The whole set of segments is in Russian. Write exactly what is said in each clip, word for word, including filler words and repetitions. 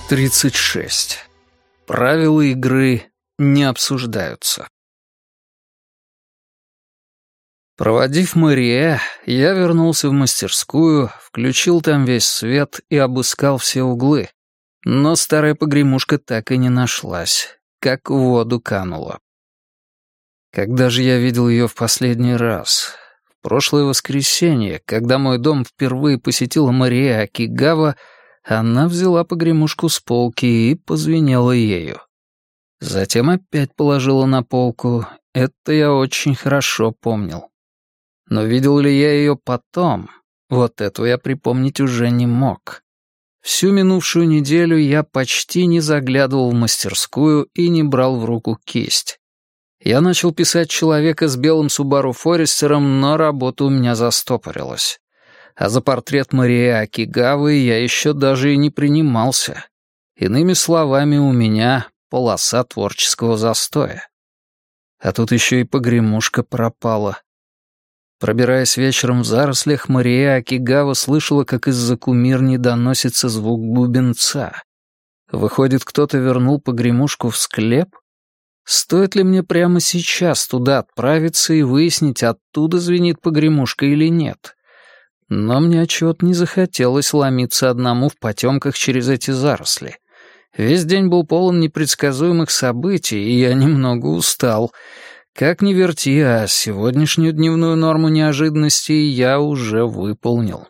тридцать шесть. Правила игры не обсуждаются. Проводив Мария, я вернулся в мастерскую, включил там весь свет и обыскал все углы. Но старая погремушка так и не нашлась, как в воду канула. Когда же я видел ее в последний раз? В прошлое воскресенье, когда мой дом впервые посетила Мария Акигава, она взяла погремушку с полки и позвенела ею. Затем опять положила на полку. Это я очень хорошо помнил. Но видел ли я ее потом? Вот этого я припомнить уже не мог. Всю минувшую неделю я почти не заглядывал в мастерскую и не брал в руку кисть. Я начал писать человека с белым Subaru Форестером, но работа у меня застопорилась. А за портрет Марии Акигавы я еще даже и не принимался. Иными словами, у меня полоса творческого застоя. А тут еще и погремушка пропала. Пробираясь вечером в зарослях, Мария Акигава слышала, как из-за кумирни доносится звук бубенца. Выходит, кто-то вернул погремушку в склеп? Стоит ли мне прямо сейчас туда отправиться и выяснить, оттуда звенит погремушка или нет? Но мне отчего-то не захотелось ломиться одному в потемках через эти заросли. Весь день был полон непредсказуемых событий, и я немного устал. Как ни верти, а сегодняшнюю дневную норму неожиданностей я уже выполнил.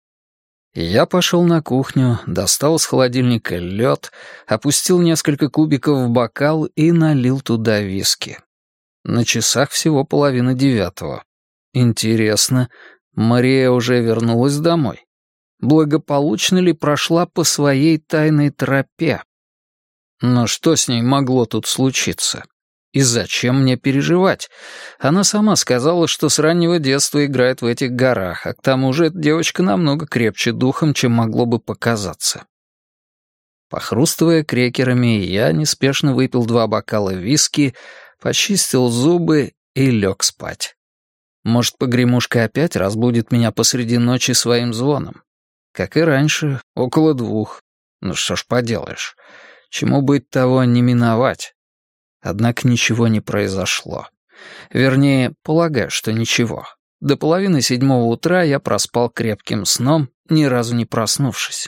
Я пошел на кухню, достал из холодильника лед, опустил несколько кубиков в бокал и налил туда виски. На часах всего половина девятого. Интересно, Мария уже вернулась домой? Благополучно ли прошла по своей тайной тропе? Но что с ней могло тут случиться? И зачем мне переживать? Она сама сказала, что с раннего детства играет в этих горах, а к тому же эта девочка намного крепче духом, чем могло бы показаться. Похрустывая крекерами, я неспешно выпил два бокала виски, почистил зубы и лег спать. Может, погремушка опять разбудит меня посреди ночи своим звоном? Как и раньше, около двух. Ну что ж поделаешь, чему быть, того не миновать. Однако ничего не произошло. Вернее, полагаю, что ничего. До половины седьмого утра я проспал крепким сном, ни разу не проснувшись.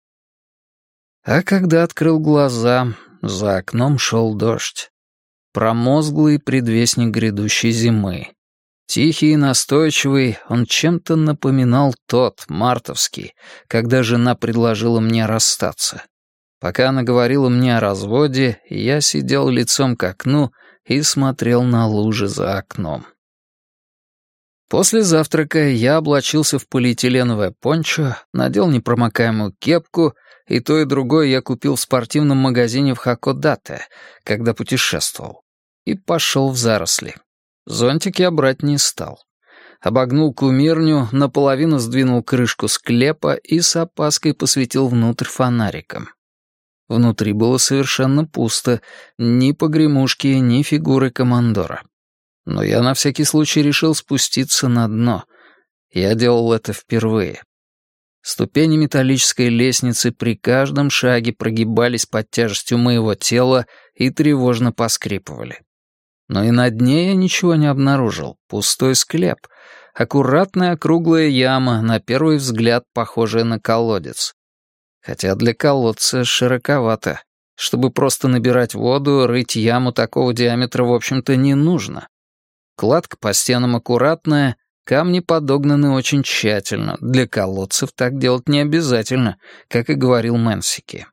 А когда открыл глаза, за окном шел дождь. Промозглый предвестник грядущей зимы. Тихий и настойчивый, он чем-то напоминал тот, мартовский, когда жена предложила мне расстаться. Пока она говорила мне о разводе, я сидел лицом к окну и смотрел на лужи за окном. После завтрака я облачился в полиэтиленовое пончо, надел непромокаемую кепку, и то и другое я купил в спортивном магазине в Хакодате, когда путешествовал, и пошел в заросли. Зонтик я брать не стал. Обогнул кумирню, наполовину сдвинул крышку склепа и с опаской посветил внутрь фонариком. Внутри было совершенно пусто, ни погремушки, ни фигуры командора. Но я на всякий случай решил спуститься на дно. Я делал это впервые. Ступени металлической лестницы при каждом шаге прогибались под тяжестью моего тела и тревожно поскрипывали. Но и на дне я ничего не обнаружил. Пустой склеп. Аккуратная округлая яма, на первый взгляд похожая на колодец. Хотя для колодца широковато. Чтобы просто набирать воду, рыть яму такого диаметра, в общем-то, не нужно. Кладка по стенам аккуратная, камни подогнаны очень тщательно. Для колодцев так делать не обязательно, как и говорил Мэнсики.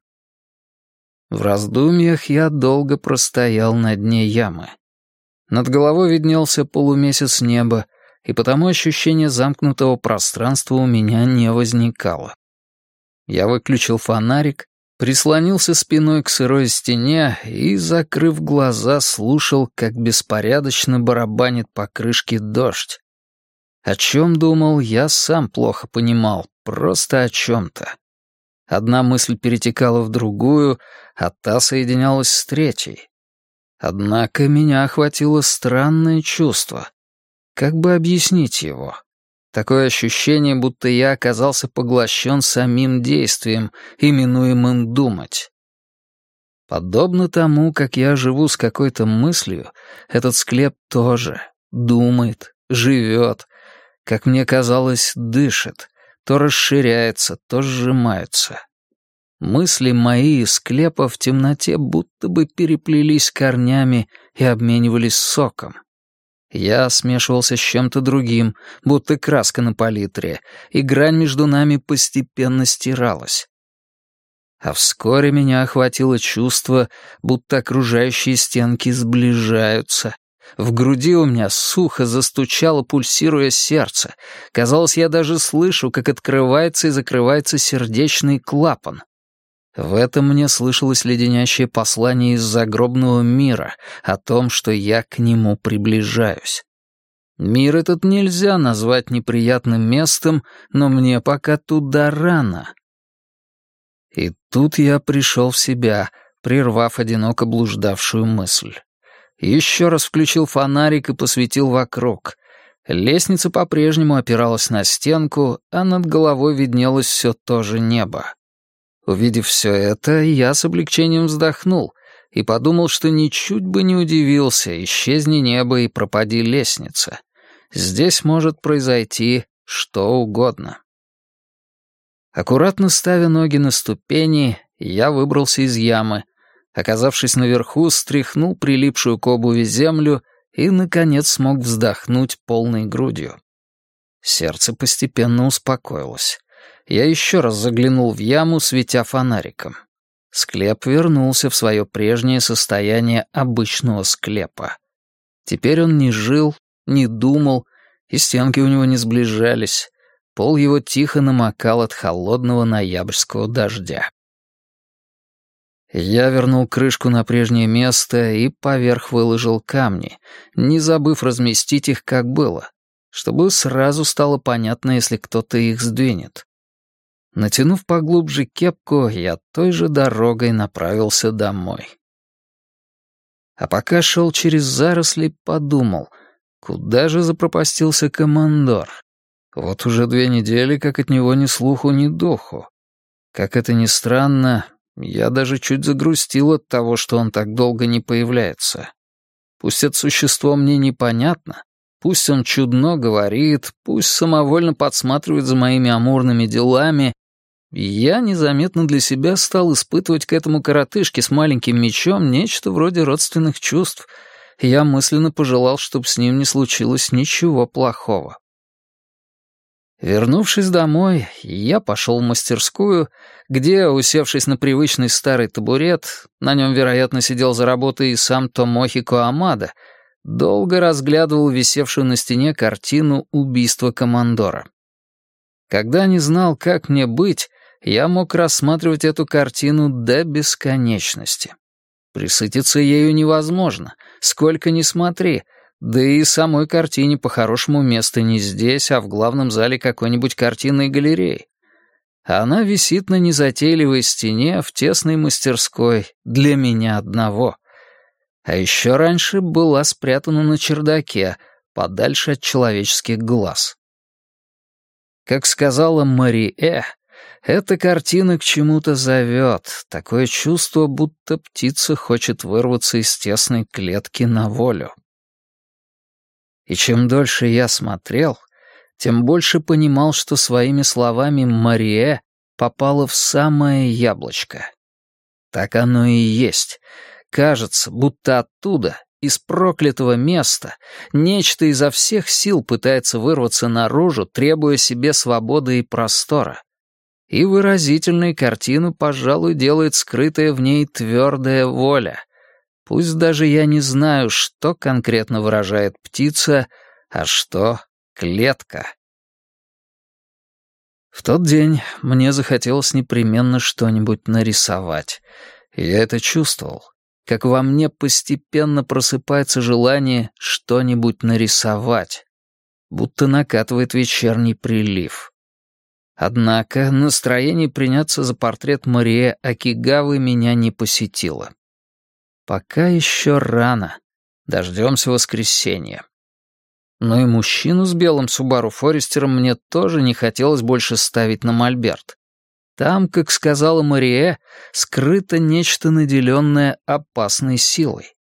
В раздумьях я долго простоял на дне ямы. Над головой виднелся полумесяц неба, и потому ощущение замкнутого пространства у меня не возникало. Я выключил фонарик, прислонился спиной к сырой стене и, закрыв глаза, слушал, как беспорядочно барабанит по крышке дождь. О чем думал, я сам плохо понимал, просто о чем-то. Одна мысль перетекала в другую, а та соединялась с третьей. Однако меня охватило странное чувство. Как бы объяснить его? Такое ощущение, будто я оказался поглощен самим действием, именуемым «думать». Подобно тому, как я живу с какой-то мыслью, этот склеп тоже думает, живет, как мне казалось, дышит, то расширяется, то сжимается. Мысли мои и склепа в темноте будто бы переплелись корнями и обменивались соком. Я смешивался с чем-то другим, будто краска на палитре, и грань между нами постепенно стиралась. А вскоре меня охватило чувство, будто окружающие стенки сближаются. В груди у меня сухо застучало, пульсируя сердце. Казалось, я даже слышу, как открывается и закрывается сердечный клапан. В этом мне слышалось леденящее послание из загробного мира о том, что я к нему приближаюсь. Мир этот нельзя назвать неприятным местом, но мне пока туда рано. И тут я пришел в себя, прервав одиноко блуждавшую мысль. Еще раз включил фонарик и посветил вокруг. Лестница по-прежнему опиралась на стенку, а над головой виднелось все то же небо. Увидев все это, я с облегчением вздохнул и подумал, что ничуть бы не удивился, исчезни небо и пропади лестница. Здесь может произойти что угодно. Аккуратно ставя ноги на ступени, я выбрался из ямы. Оказавшись наверху, стряхнул прилипшую к обуви землю и, наконец, смог вздохнуть полной грудью. Сердце постепенно успокоилось. Я еще раз заглянул в яму, светя фонариком. Склеп вернулся в свое прежнее состояние обычного склепа. Теперь он не жил, не думал, и стенки у него не сближались. Пол его тихо намокал от холодного ноябрьского дождя. Я вернул крышку на прежнее место и поверх выложил камни, не забыв разместить их, как было, чтобы сразу стало понятно, если кто-то их сдвинет. Натянув поглубже кепку, я той же дорогой направился домой. А пока шел через заросли, подумал, куда же запропастился командор? Вот уже две недели, как от него ни слуху, ни духу. Как это ни странно, я даже чуть загрустил от того, что он так долго не появляется. Пусть это существо мне непонятно, пусть он чудно говорит, пусть самовольно подсматривает за моими амурными делами, я незаметно для себя стал испытывать к этому коротышке с маленьким мечом нечто вроде родственных чувств. Я мысленно пожелал, чтобы с ним не случилось ничего плохого. Вернувшись домой, я пошел в мастерскую, где, усевшись на привычный старый табурет, на нем, вероятно, сидел за работой и сам Томохико Амада, долго разглядывал висевшую на стене картину «Убийство командора». Когда не знал, как мне быть, я мог рассматривать эту картину до бесконечности. Присытиться ею невозможно, сколько ни смотри, да и самой картине по-хорошему место не здесь, а в главном зале какой-нибудь картинной галереи. Она висит на незатейливой стене в тесной мастерской для меня одного. А еще раньше была спрятана на чердаке, подальше от человеческих глаз. Как сказала Марие, эта картина к чему-то зовет, такое чувство, будто птица хочет вырваться из тесной клетки на волю. И чем дольше я смотрел, тем больше понимал, что своими словами Марие попала в самое яблочко. Так оно и есть. Кажется, будто оттуда, из проклятого места, нечто изо всех сил пытается вырваться наружу, требуя себе свободы и простора. И выразительной картину, пожалуй, делает скрытая в ней твердая воля. Пусть даже я не знаю, что конкретно выражает птица, а что клетка. В тот день мне захотелось непременно что-нибудь нарисовать. И я это чувствовал, как во мне постепенно просыпается желание что-нибудь нарисовать, будто накатывает вечерний прилив. Однако настроение приняться за портрет Марие Акигавы меня не посетило. Пока еще рано. Дождемся воскресенья. Но и мужчину с белым Субару Форестером мне тоже не хотелось больше ставить на мольберт. Там, как сказала Марие, скрыто нечто, наделенное опасной силой.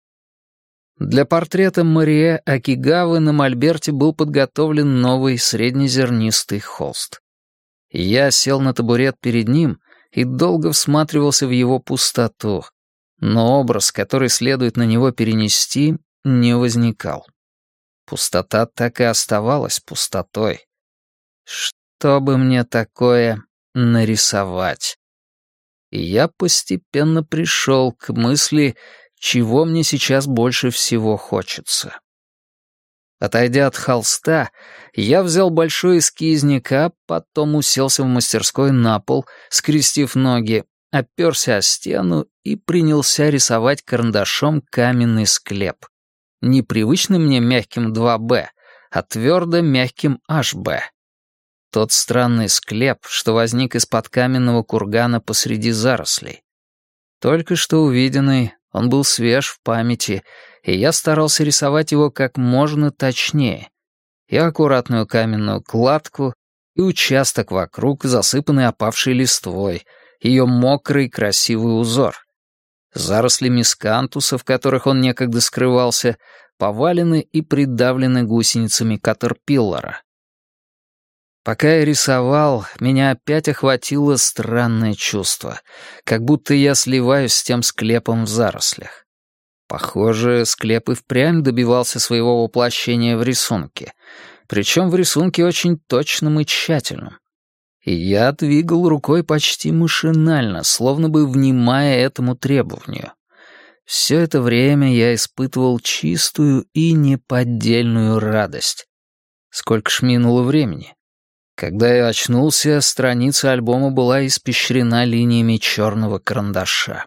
Для портрета Марие Акигавы на мольберте был подготовлен новый среднезернистый холст. Я сел на табурет перед ним и долго всматривался в его пустоту, но образ, который следует на него перенести, не возникал. Пустота так и оставалась пустотой. Что бы мне такое нарисовать? И я постепенно пришел к мысли, чего мне сейчас больше всего хочется. Отойдя от холста, я взял большой эскизник, а потом уселся в мастерской на пол, скрестив ноги, оперся о стену и принялся рисовать карандашом каменный склеп. Не привычным мне мягким два бэ, а твердо мягким аш бэ. Тот странный склеп, что возник из-под каменного кургана посреди зарослей. Только что увиденный, он был свеж в памяти, и я старался рисовать его как можно точнее. И аккуратную каменную кладку, и участок вокруг, засыпанный опавшей листвой, ее мокрый красивый узор. Заросли мискантуса, в которых он некогда скрывался, повалены и придавлены гусеницами катерпиллара. Пока я рисовал, меня опять охватило странное чувство, как будто я сливаюсь с тем склепом в зарослях. Похоже, склеп и впрямь добивался своего воплощения в рисунке, причем в рисунке очень точном и тщательном. И я двигал рукой почти машинально, словно бы внимая этому требованию. Все это время я испытывал чистую и неподдельную радость. Сколько ж минуло времени? Когда я очнулся, страница альбома была испещрена линиями черного карандаша.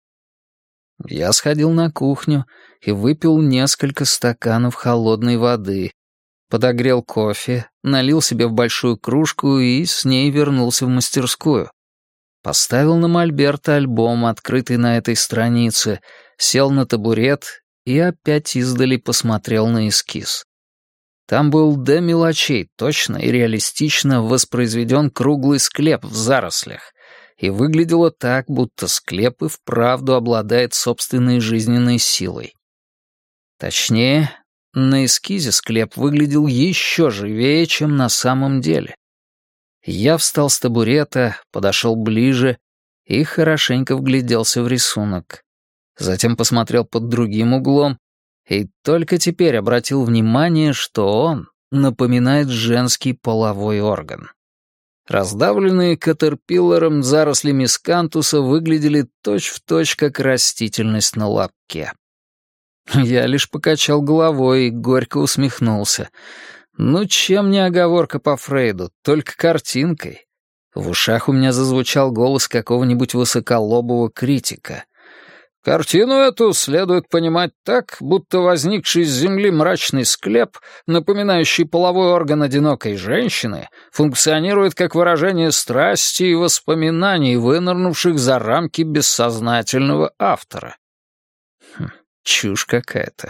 Я сходил на кухню и выпил несколько стаканов холодной воды, подогрел кофе, налил себе в большую кружку и с ней вернулся в мастерскую. Поставил на мольберт альбом, открытый на этой странице, сел на табурет и опять издали посмотрел на эскиз. Там был до мелочей точно и реалистично воспроизведен круглый склеп в зарослях, и выглядело так, будто склеп и вправду обладает собственной жизненной силой. Точнее, на эскизе склеп выглядел еще живее, чем на самом деле. Я встал с табурета, подошел ближе и хорошенько вгляделся в рисунок. Затем посмотрел под другим углом и только теперь обратил внимание, что он напоминает женский половой орган. Раздавленные катерпилларом заросли мискантуса выглядели точь-в-точь, как растительность на лобке. Я лишь покачал головой и горько усмехнулся. Ну, чем не оговорка по Фрейду, только картинкой. В ушах у меня зазвучал голос какого-нибудь высоколобого критика. Картину эту следует понимать так, будто возникший из земли мрачный склеп, напоминающий половой орган одинокой женщины, функционирует как выражение страсти и воспоминаний, вынырнувших за рамки бессознательного автора. Хм, чушь какая-то.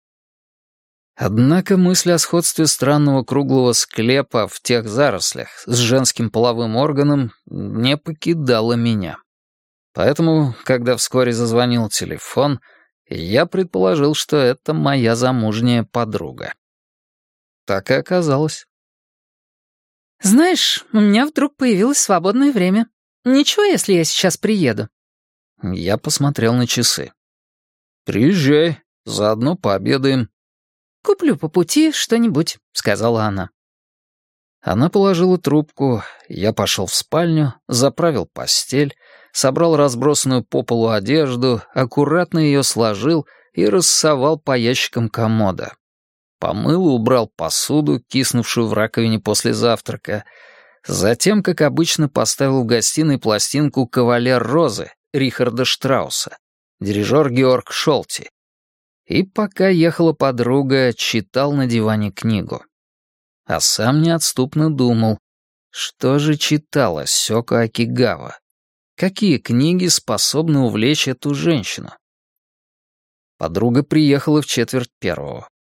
Однако мысль о сходстве странного круглого склепа в тех зарослях с женским половым органом не покидала меня. Поэтому, когда вскоре зазвонил телефон, я предположил, что это моя замужняя подруга. Так и оказалось. «Знаешь, у меня вдруг появилось свободное время. Ничего, если я сейчас приеду?» Я посмотрел на часы. «Приезжай, заодно пообедаем». «Куплю по пути что-нибудь», — сказала она. Она положила трубку, я пошел в спальню, заправил постель, собрал разбросанную по полу одежду, аккуратно ее сложил и рассовал по ящикам комода. Помыл и убрал посуду, киснувшую в раковине после завтрака. Затем, как обычно, поставил в гостиной пластинку «Кавалер Розы» Рихарда Штрауса, дирижер Георг Шолти. И пока ехала подруга, читал на диване книгу. А сам неотступно думал, что же читала Сёко Акигава? Какие книги способны увлечь эту женщину? Подруга приехала в четверть первого.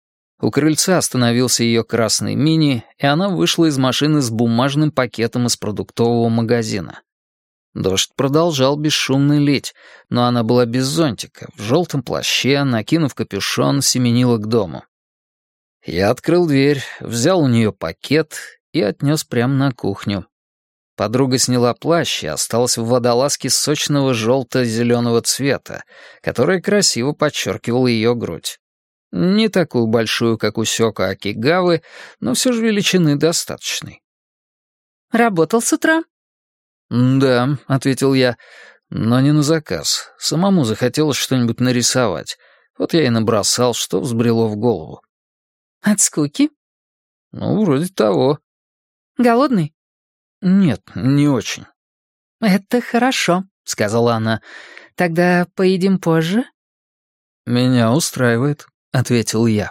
У крыльца остановился ее красный мини, и она вышла из машины с бумажным пакетом из продуктового магазина. Дождь продолжал бесшумно лить, но она была без зонтика, в желтом плаще, накинув капюшон, семенила к дому. Я открыл дверь, взял у нее пакет и отнес прямо на кухню. Подруга сняла плащ и осталась в водолазке сочного желто-зеленого цвета, которая красиво подчеркивала ее грудь. Не такую большую, как у Сёко Акигавы, но все же величины достаточной. «Работал с утра?» «Да», — ответил я, — «но не на заказ. Самому захотелось что-нибудь нарисовать. Вот я и набросал, что взбрело в голову». «От скуки?» «Ну, вроде того». «Голодный?» «Нет, не очень». «Это хорошо», — сказала она. «Тогда поедим позже?» «Меня устраивает», — ответил я.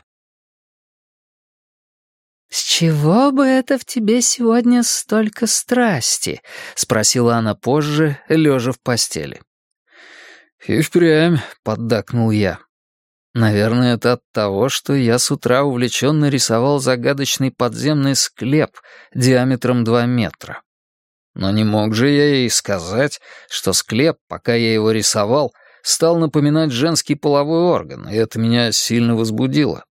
«С чего бы это в тебе сегодня столько страсти?» — спросила она позже, лежа в постели. «И впрямь», — поддакнул я. Наверное, это от того, что я с утра увлеченно рисовал загадочный подземный склеп диаметром два метра. Но не мог же я ей сказать, что склеп, пока я его рисовал, стал напоминать женский половой орган, и это меня сильно возбудило.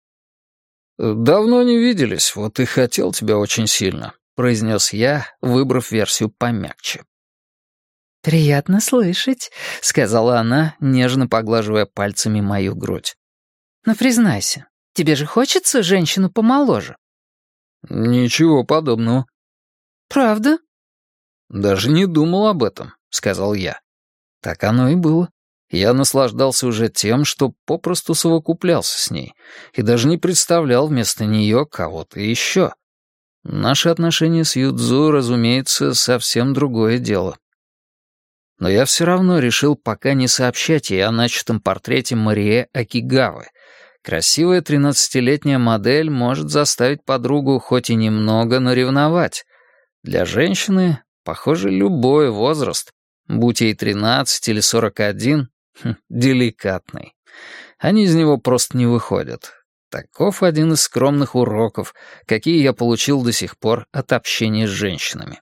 «Давно не виделись, вот и хотел тебя очень сильно», — произнес я, выбрав версию помягче. «Приятно слышать», — сказала она, нежно поглаживая пальцами мою грудь. «Но признайся, тебе же хочется женщину помоложе?» «Ничего подобного». «Правда?» «Даже не думал об этом», — сказал я. Так оно и было. Я наслаждался уже тем, что попросту совокуплялся с ней, и даже не представлял вместо нее кого-то еще. Наши отношения с Юдзу, разумеется, совсем другое дело. Но я все равно решил пока не сообщать ей о начатом портрете Марие Акигавы. Красивая тринадцатилетняя модель может заставить подругу хоть и немного, но ревновать. Для женщины, похоже, любой возраст, будь ей тринадцать или сорок один, хм, деликатный. Они из него просто не выходят. Таков один из скромных уроков, какие я получил до сих пор от общения с женщинами.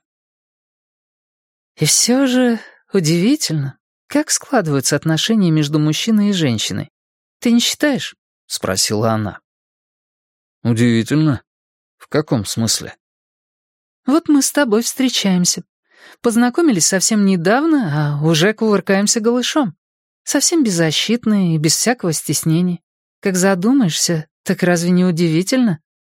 «И все же удивительно, как складываются отношения между мужчиной и женщиной. Ты не считаешь?» — спросила она. «Удивительно? В каком смысле?» «Вот мы с тобой встречаемся. Познакомились совсем недавно, а уже кувыркаемся голышом. Совсем беззащитные и без всякого стеснения. Как задумаешься, так разве не удивительно?»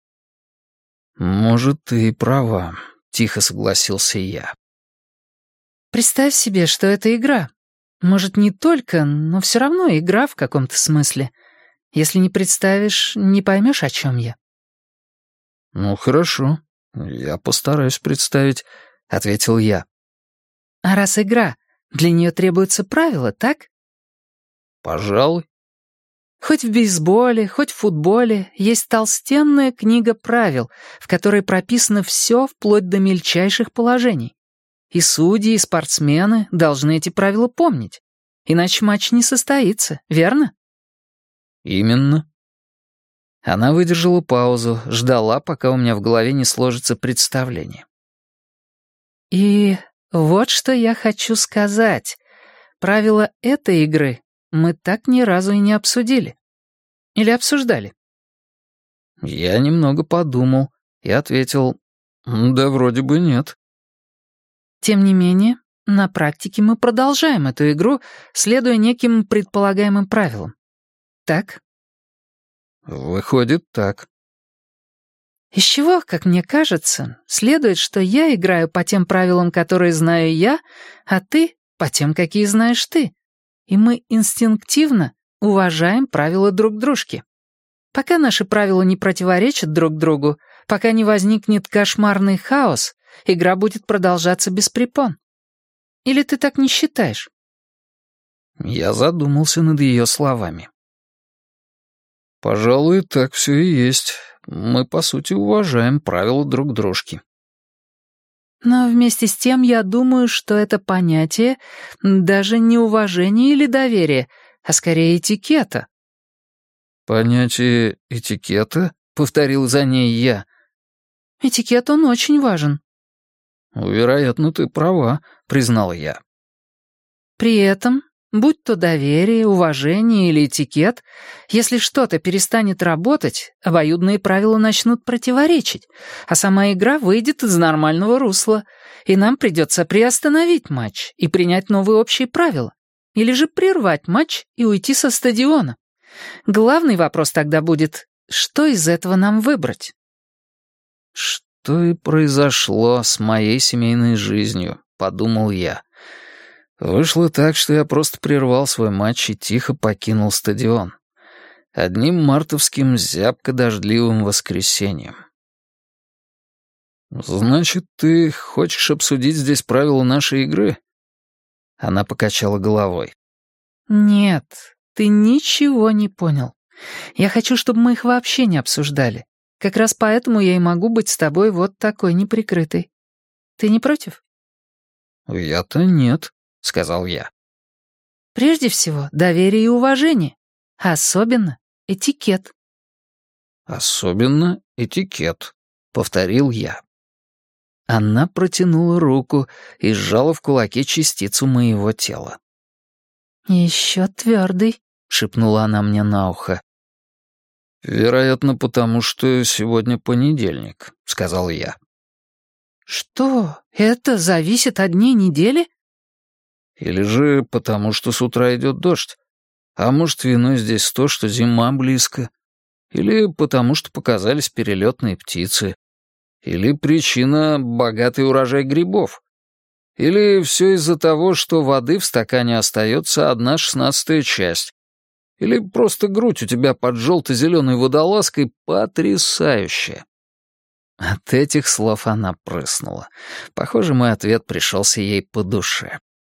«Может, ты и права», — тихо согласился я. «Представь себе, что это игра. Может, не только, но все равно игра в каком-то смысле. Если не представишь, не поймешь, о чем я». «Ну, хорошо. Я постараюсь представить», — ответил я. «А раз игра, для нее требуются правила, так?» «Пожалуй». Хоть в бейсболе, хоть в футболе есть толстенная книга правил, в которой прописано все вплоть до мельчайших положений. И судьи, и спортсмены должны эти правила помнить. Иначе матч не состоится, верно? «Именно». Она выдержала паузу, ждала, пока у меня в голове не сложится представление. И вот что я хочу сказать. Правила этой игры мы так ни разу и не обсудили. Или обсуждали? Я немного подумал и ответил, да вроде бы нет. Тем не менее, на практике мы продолжаем эту игру, следуя неким предполагаемым правилам. Так? Выходит так. Из чего, как мне кажется, следует, что я играю по тем правилам, которые знаю я, а ты — по тем, какие знаешь ты. И мы инстинктивно уважаем правила друг дружки. Пока наши правила не противоречат друг другу, пока не возникнет кошмарный хаос, игра будет продолжаться без препон. Или ты так не считаешь?» Я задумался над ее словами. «Пожалуй, так все и есть. Мы, по сути, уважаем правила друг дружки». Но вместе с тем я думаю, что это понятие даже не уважение или доверие, а скорее этикета. «Понятие этикета?» — повторил за ней я. «Этикет, он очень важен». «Вероятно, ты права», — признал я. При этом, будь то доверие, уважение или этикет, если что-то перестанет работать, обоюдные правила начнут противоречить, а сама игра выйдет из нормального русла, и нам придется приостановить матч и принять новые общие правила, или же прервать матч и уйти со стадиона. Главный вопрос тогда будет, что из этого нам выбрать? «Что и произошло с моей семейной жизнью», — подумал я. Вышло так, что я просто прервал свой матч и тихо покинул стадион. Одним мартовским зябко-дождливым воскресеньем. «Значит, ты хочешь обсудить здесь правила нашей игры?» Она покачала головой. Нет, ты ничего не понял. Я хочу, чтобы мы их вообще не обсуждали. Как раз поэтому я и могу быть с тобой вот такой неприкрытой. Ты не против? «Я-то нет», — сказал я. Прежде всего, доверие и уважение. А особенно этикет. «Особенно этикет», — повторил я. Она протянула руку и сжала в кулаке частицу моего тела. «Еще твердый», — шепнула она мне на ухо. «Вероятно, потому что сегодня понедельник», — сказал я. «Что, это зависит от дней недели?» «Или же потому, что с утра идет дождь. А может, виной здесь то, что зима близко. Или потому, что показались перелетные птицы. Или причина — богатый урожай грибов. Или все из-за того, что воды в стакане остается одна шестнадцатая часть. Или просто грудь у тебя под желто-зеленой водолазкой потрясающая». От этих слов она прыснула. Похоже, мой ответ пришелся ей по душе.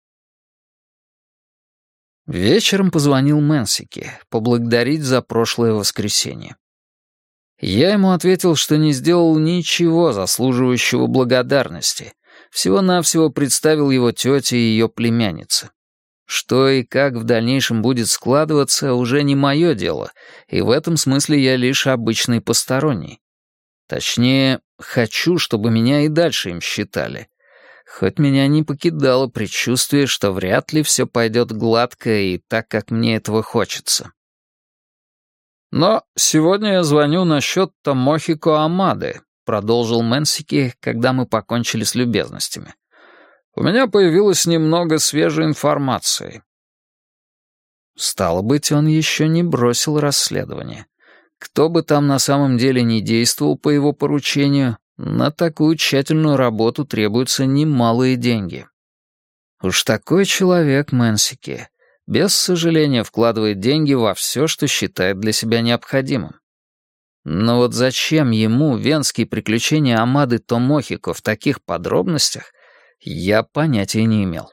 Вечером позвонил Мэнсики, поблагодарить за прошлое воскресенье. Я ему ответил, что не сделал ничего заслуживающего благодарности. Всего-навсего представил его тете и ее племяннице. Что и как в дальнейшем будет складываться, уже не мое дело, и в этом смысле я лишь обычный посторонний. Точнее, хочу, чтобы меня и дальше им считали. Хоть меня не покидало предчувствие, что вряд ли все пойдет гладко и так, как мне этого хочется. «Но сегодня я звоню насчет Томохико Амады», — продолжил Мэнсики, когда мы покончили с любезностями. «У меня появилось немного свежей информации». Стало быть, он еще не бросил расследование. Кто бы там на самом деле ни действовал по его поручению, на такую тщательную работу требуются немалые деньги. Уж такой человек Мэнсики без сожаления вкладывает деньги во все, что считает для себя необходимым. Но вот зачем ему венские приключения Амады Томохико в таких подробностях, я понятия не имел.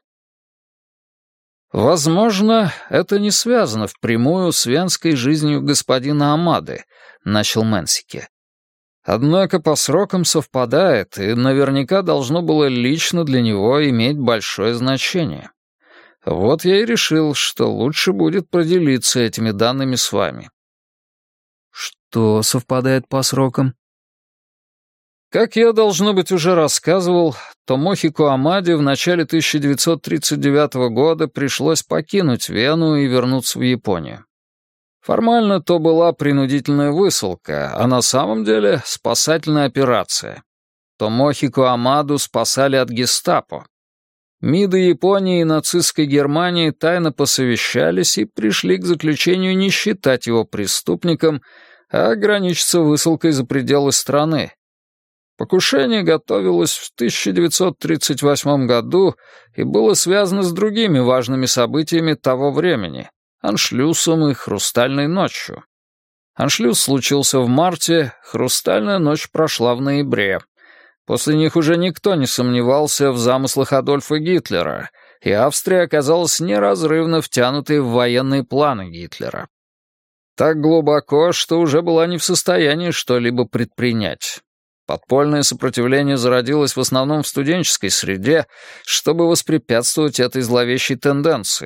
«Возможно, это не связано впрямую с венской жизнью господина Амады», — начал Мэнсики. «Однако по срокам совпадает, и наверняка должно было лично для него иметь большое значение. Вот я и решил, что лучше будет поделиться этими данными с вами». «Что совпадает по срокам?» Как я, должно быть, уже рассказывал, Томохико Амаде в начале тысяча девятьсот тридцать девятого года пришлось покинуть Вену и вернуться в Японию. Формально то была принудительная высылка, а на самом деле спасательная операция. Томохико Амаду спасали от гестапо. МИДы Японии и нацистской Германии тайно посовещались и пришли к заключению не считать его преступником, а ограничиться высылкой за пределы страны. Покушение готовилось в тысяча девятьсот тридцать восьмом году и было связано с другими важными событиями того времени — Аншлюсом и Хрустальной ночью. Аншлюс случился в марте, Хрустальная ночь прошла в ноябре. После них уже никто не сомневался в замыслах Адольфа Гитлера, и Австрия оказалась неразрывно втянутой в военные планы Гитлера. Так глубоко, что уже была не в состоянии что-либо предпринять. Подпольное сопротивление зародилось в основном в студенческой среде, чтобы воспрепятствовать этой зловещей тенденции,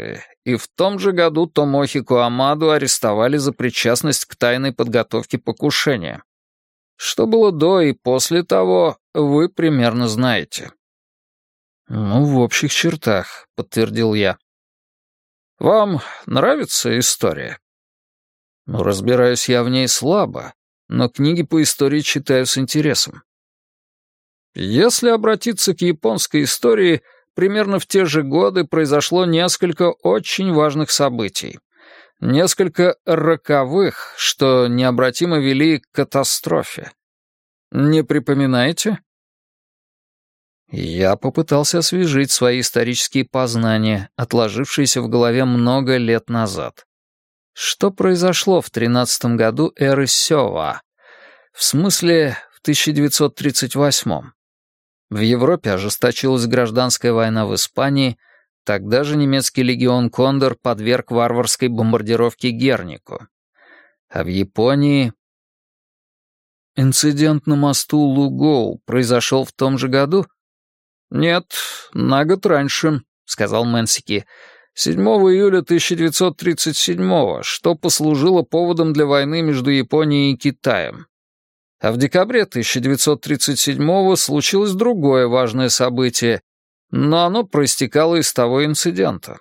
и в том же году Томохико Амаду арестовали за причастность к тайной подготовке покушения. Что было до и после того, вы примерно знаете». «Ну, в общих чертах», — подтвердил я. «Вам нравится история?» «Ну, разбираюсь я в ней слабо, но книги по истории читаю с интересом». Если обратиться к японской истории, примерно в те же годы произошло несколько очень важных событий. Несколько роковых, что необратимо вели к катастрофе. Не припоминаете? Я попытался освежить свои исторические познания, отложившиеся в голове много лет назад. Что произошло в тринадцатом году эры Сёва? В смысле, в тысяча девятьсот тридцать восьмом. В Европе ожесточилась гражданская война в Испании, тогда же немецкий легион «Кондор» подверг варварской бомбардировке Гернику. А в Японии... Инцидент на мосту Лугоу произошел в том же году? «Нет, на год раньше», — сказал Мэнсики. седьмого июля тысяча девятьсот тридцать седьмого, что послужило поводом для войны между Японией и Китаем. А в декабре тысяча девятьсот тридцать седьмого случилось другое важное событие, но оно проистекало из того инцидента.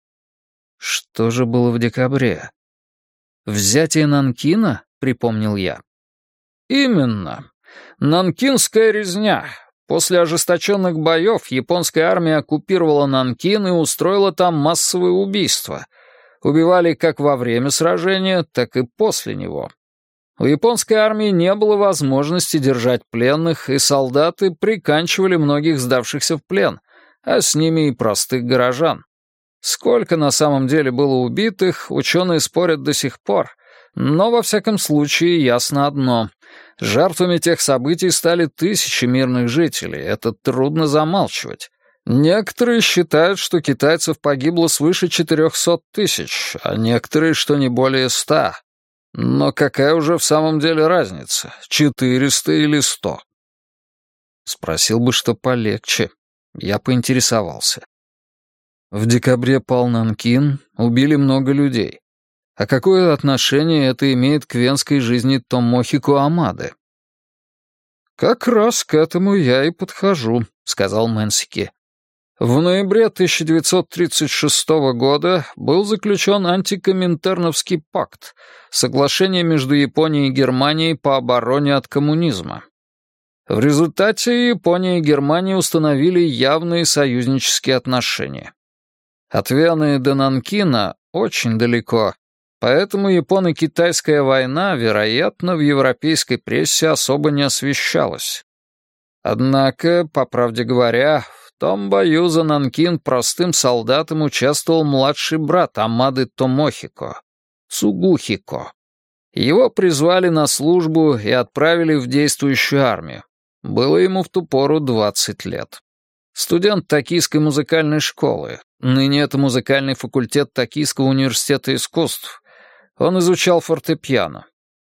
Что же было в декабре? Взятие Нанкина, припомнил я. Именно. Нанкинская резня. После ожесточенных боев японская армия оккупировала Нанкин и устроила там массовые убийства. Убивали как во время сражения, так и после него. У японской армии не было возможности держать пленных, и солдаты приканчивали многих сдавшихся в плен, а с ними и простых горожан. Сколько на самом деле было убитых, ученые спорят до сих пор, но во всяком случае ясно одно. Жертвами тех событий стали тысячи мирных жителей, это трудно замалчивать. Некоторые считают, что китайцев погибло свыше четырехсот тысяч, а некоторые, что не более ста. Но какая уже в самом деле разница, четыреста или сто? Спросил бы, что полегче. Я поинтересовался. В декабре пал Нанкин, убили много людей. А какое отношение это имеет к венской жизни Томохико Амады? «Как раз к этому я и подхожу», — сказал Мэнсики. В ноябре тысяча девятьсот тридцать шестого года был заключен антикоминтерновский пакт, соглашение между Японией и Германией по обороне от коммунизма. В результате Япония и Германия установили явные союзнические отношения. От Вены до Нанкина очень далеко, поэтому японо-китайская война, вероятно, в европейской прессе особо не освещалась. Однако, по правде говоря, в том бою за Нанкин простым солдатом участвовал младший брат Амады Томохико, Цугухико. Его призвали на службу и отправили в действующую армию. Было ему в ту пору двадцать лет. Студент Токийской музыкальной школы. Ныне это музыкальный факультет Токийского университета искусств. Он изучал фортепиано.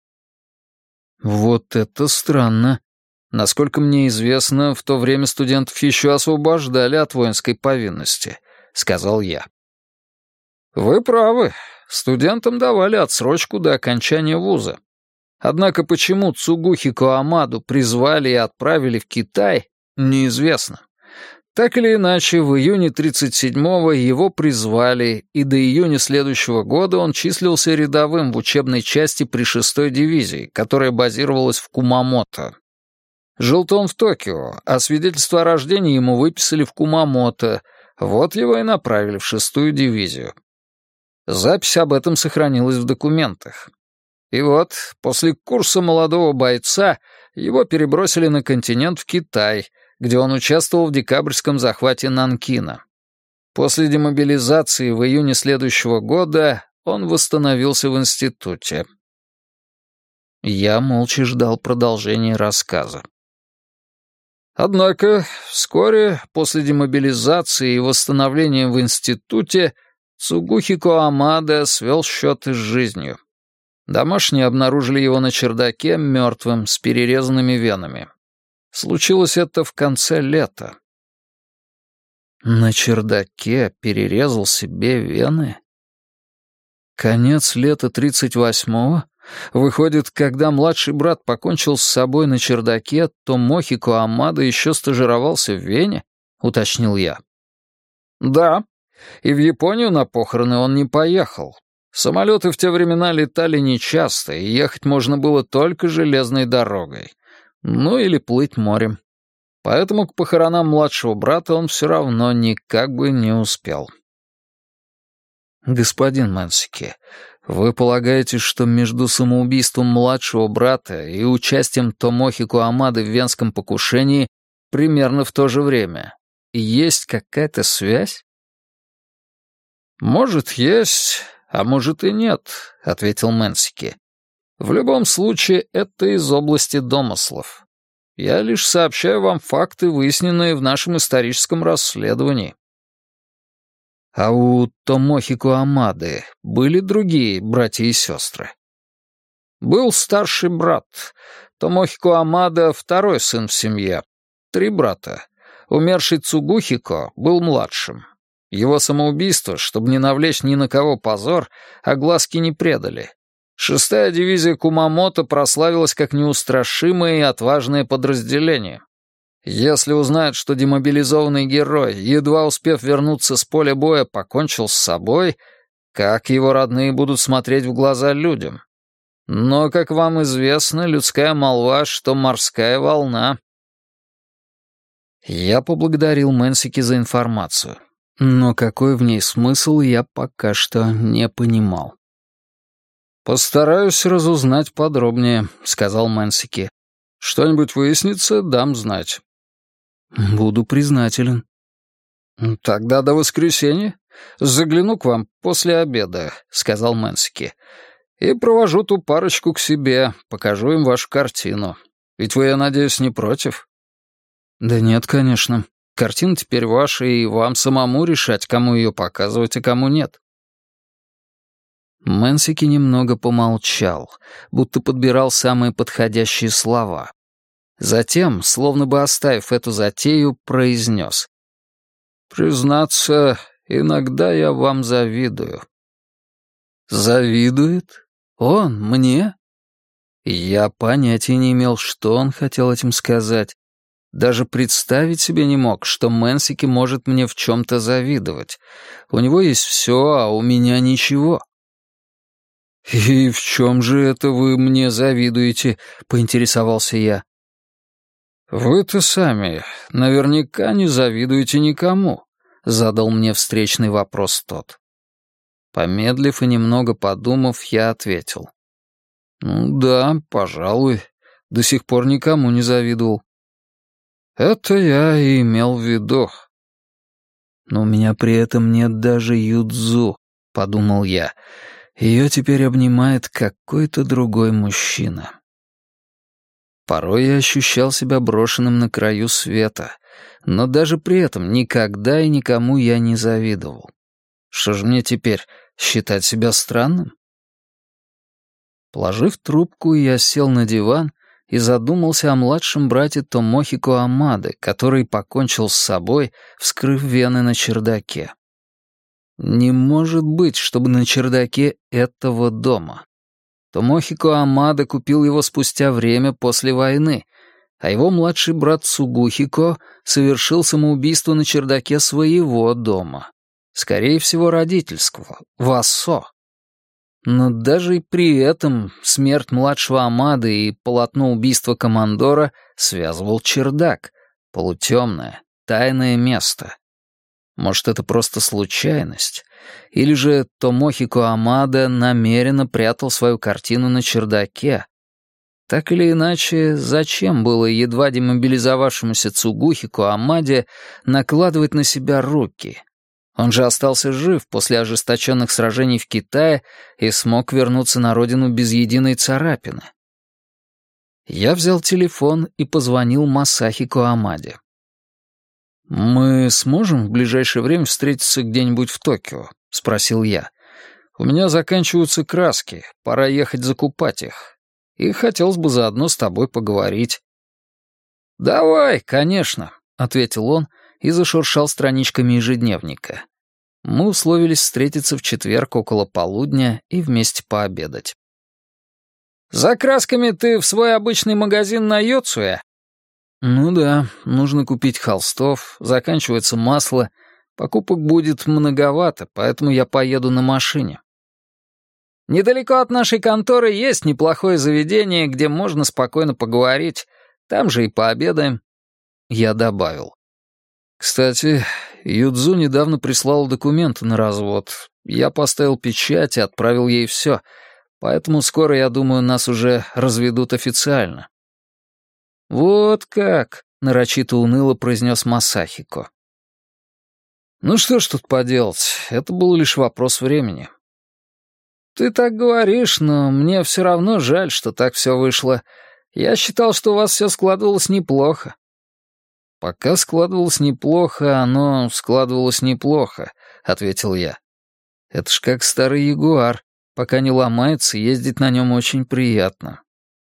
Вот это странно. Насколько мне известно, в то время студентов еще освобождали от воинской повинности, сказал я. Вы правы. Студентам давали отсрочку до окончания вуза. Однако почему Цугухико Амаду призвали и отправили в Китай, неизвестно. Так или иначе, в июне тридцать седьмого его призвали, и до июня следующего года он числился рядовым в учебной части при шестой дивизии, которая базировалась в Кумамото. Жил-то он в Токио, а свидетельство о рождении ему выписали в Кумамото, вот его и направили в шестую дивизию. Запись об этом сохранилась в документах. И вот, после курса молодого бойца, его перебросили на континент в Китай, где он участвовал в декабрьском захвате Нанкина. После демобилизации в июне следующего года он восстановился в институте. Я молча ждал продолжения рассказа. Однако вскоре после демобилизации и восстановления в институте Цугухико Амада свел счеты с жизнью. Домашние обнаружили его на чердаке мертвым, с перерезанными венами. Случилось это в конце лета. На чердаке перерезал себе вены? Конец лета тридцать восьмого? Выходит, когда младший брат покончил с собой на чердаке, то Мохико Амада еще стажировался в Вене? Уточнил я. Да, и в Японию на похороны он не поехал. Самолеты в те времена летали нечасто, и ехать можно было только железной дорогой. Ну или плыть морем. Поэтому к похоронам младшего брата он все равно никак бы не успел. Господин Мэнсики, вы полагаете, что между самоубийством младшего брата и участием Томохико Амады в венском покушении примерно в то же время есть какая-то связь? Может, есть, а может и нет, ответил Мэнсики. В любом случае, это из области домыслов. Я лишь сообщаю вам факты, выясненные в нашем историческом расследовании. А у Томохико Амады были другие братья и сестры? Был старший брат. Томохико Амада — второй сын в семье. Три брата. Умерший Цугухико был младшим. Его самоубийство, чтобы не навлечь ни на кого позор, огласки не предали. Шестая дивизия Кумамото прославилась как неустрашимое и отважное подразделение. Если узнают, что демобилизованный герой, едва успев вернуться с поля боя, покончил с собой, как его родные будут смотреть в глаза людям? Но, как вам известно, людская молва, что морская волна. Я поблагодарил Мэнсики за информацию, но какой в ней смысл, я пока что не понимал. «Постараюсь разузнать подробнее», — сказал Мэнсики. «Что-нибудь выяснится, дам знать». «Буду признателен». «Тогда до воскресенья. Загляну к вам после обеда», — сказал Мэнсики. «И провожу ту парочку к себе, покажу им вашу картину. Ведь вы, я надеюсь, не против?» «Да нет, конечно. Картина теперь ваша, и вам самому решать, кому ее показывать, а кому нет». Мэнсики немного помолчал, будто подбирал самые подходящие слова. Затем, словно бы оставив эту затею, произнес. «Признаться, иногда я вам завидую». «Завидует? Он? Мне?» Я понятия не имел, что он хотел этим сказать. Даже представить себе не мог, что Мэнсики может мне в чем-то завидовать. У него есть все, а у меня ничего. «И в чем же это вы мне завидуете?» — поинтересовался я. «Вы-то сами наверняка не завидуете никому», — задал мне встречный вопрос тот. Помедлив и немного подумав, я ответил. «Ну да, пожалуй, до сих пор никому не завидовал». «Это я и имел в виду». «Но у меня при этом нет даже юдзу», — подумал я. Ее теперь обнимает какой-то другой мужчина. Порой я ощущал себя брошенным на краю света, но даже при этом никогда и никому я не завидовал. Что же мне теперь, считать себя странным? Положив трубку, я сел на диван и задумался о младшем брате Томохико Амады, который покончил с собой, вскрыв вены на чердаке. Не может быть, чтобы на чердаке этого дома. Томохико Амада купил его спустя время после войны, а его младший брат Цугухико совершил самоубийство на чердаке своего дома. Скорее всего, родительского, в Ассо. Но даже и при этом смерть младшего Амады и полотно убийства командора связывал чердак, полутемное, тайное место. Может, это просто случайность? Или же Томохико Амада намеренно прятал свою картину на чердаке? Так или иначе, зачем было едва демобилизовавшемуся Цугухико Амаде накладывать на себя руки? Он же остался жив после ожесточенных сражений в Китае и смог вернуться на родину без единой царапины. Я взял телефон и позвонил Масахико Амаде. «Мы сможем в ближайшее время встретиться где-нибудь в Токио?» — спросил я. «У меня заканчиваются краски, пора ехать закупать их. И хотелось бы заодно с тобой поговорить». «Давай, конечно», — ответил он и зашуршал страничками ежедневника. Мы условились встретиться в четверг около полудня и вместе пообедать. «За красками ты в свой обычный магазин на Йоцуэ?» «Ну да, нужно купить холстов, заканчивается масло. Покупок будет многовато, поэтому я поеду на машине». «Недалеко от нашей конторы есть неплохое заведение, где можно спокойно поговорить. Там же и пообедаем». Я добавил. «Кстати, Юдзу недавно прислала документы на развод. Я поставил печать и отправил ей все, поэтому скоро, я думаю, нас уже разведут официально». «Вот как», — нарочито уныло произнес Масахико. «Ну что ж тут поделать, это был лишь вопрос времени». «Ты так говоришь, но мне все равно жаль, что так все вышло. Я считал, что у вас все складывалось неплохо». «Пока складывалось неплохо, оно складывалось неплохо», — ответил я. «Это ж как старый ягуар. Пока не ломается, ездить на нем очень приятно».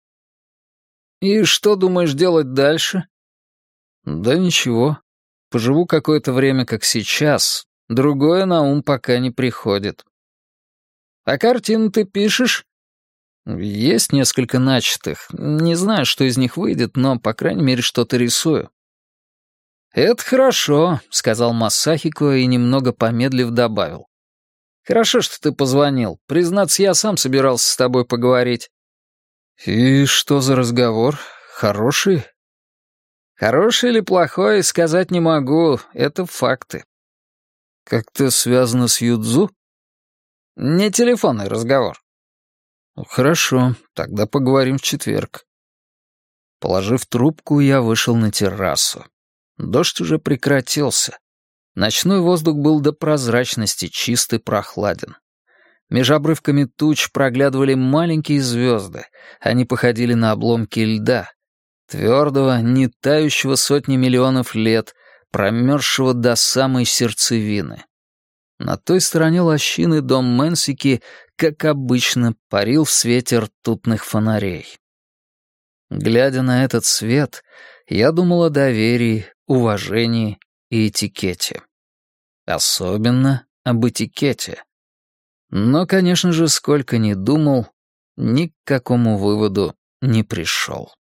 «И что думаешь делать дальше?» «Да ничего. Поживу какое-то время, как сейчас. Другое на ум пока не приходит». «А картину ты пишешь?» «Есть несколько начатых. Не знаю, что из них выйдет, но, по крайней мере, что-то рисую». «Это хорошо», — сказал Масахико и, немного помедлив, добавил. «Хорошо, что ты позвонил. Признаться, я сам собирался с тобой поговорить». «И что за разговор? Хороший?» «Хороший или плохой, сказать не могу. Это факты». «Как-то связано с Юдзу?» «Не телефонный разговор». «Хорошо, тогда поговорим в четверг». Положив трубку, я вышел на террасу. Дождь уже прекратился. Ночной воздух был до прозрачности чист и прохладен. Меж обрывками туч проглядывали маленькие звезды. Они походили на обломки льда. Твердого, не тающего сотни миллионов лет, промерзшего до самой сердцевины. На той стороне лощины дом Мэнсики, как обычно, парил в свете ртутных фонарей. Глядя на этот свет, я думал о доверии, уважении и этикете. Особенно об этикете. Но, конечно же, сколько ни думал, ни к какому выводу не пришел.